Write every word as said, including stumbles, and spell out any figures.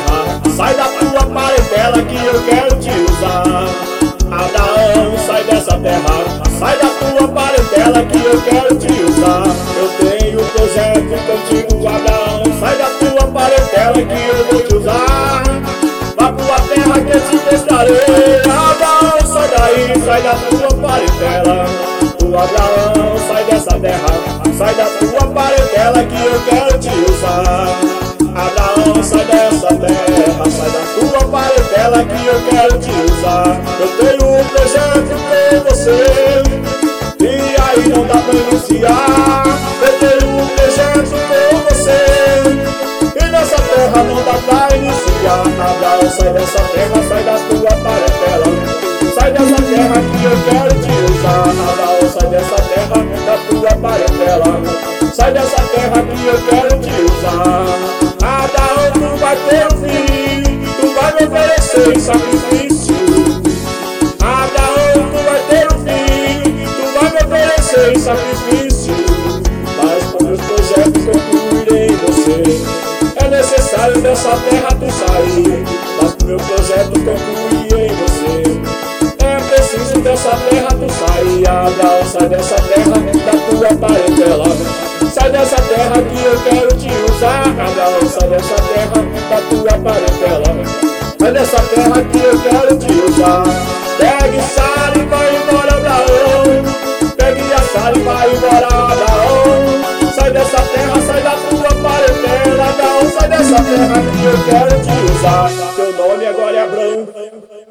terra. Sai da tua parentela que eu quero te usar. Abraão, sai dessa terra. Sai da tua parentela que eu quero te usar. Eu tenho um projeto contigo, Abraão. Sai da tua parentela que eu vou te usar. Vá tua terra que eu te mostrarei. Abraão, sai daí, sai da tua parentela. O Abraão, sai dessa terra. Sai da tua parentela que eu quero te usar. Abraão, sai dessa terra. Sai da tua parentela que eu quero te usar. Eu tenho um projeto com você e aí não dá pra iniciar. Eu tenho um projeto com você e nessa terra não dá pra iniciar. Abraão, sai dessa terra, sai da tua parentela. Sai dessa terra que eu quero te usar. Abraão, sai dessa terra, da tua parentela. Sai dessa terra que eu quero te usar. Abraão, tu vai ter um filho, tu vai me oferecer em sacrifício. Abraão, tu vai ter um filho, tu vai me oferecer em sacrifício. Mas com meus projetos concluirei em você. É necessário dessa terra tu sair, mas com meu projeto concluirei em você. É preciso dessa terra tu sair. Abraão, sai dessa terra, da tua parentela. Sai dessa terra que eu quero te usar. Abraão, sai dessa terra, da tua parentela. Sai dessa terra que eu quero te usar. Pegue Sara e vai embora, Abraão. Pegue a Sara e vai embora, Abraão. Sai dessa terra, sai da tua parentela. Abraão, sai dessa terra que eu quero te usar. Teu nome agora é Abraão.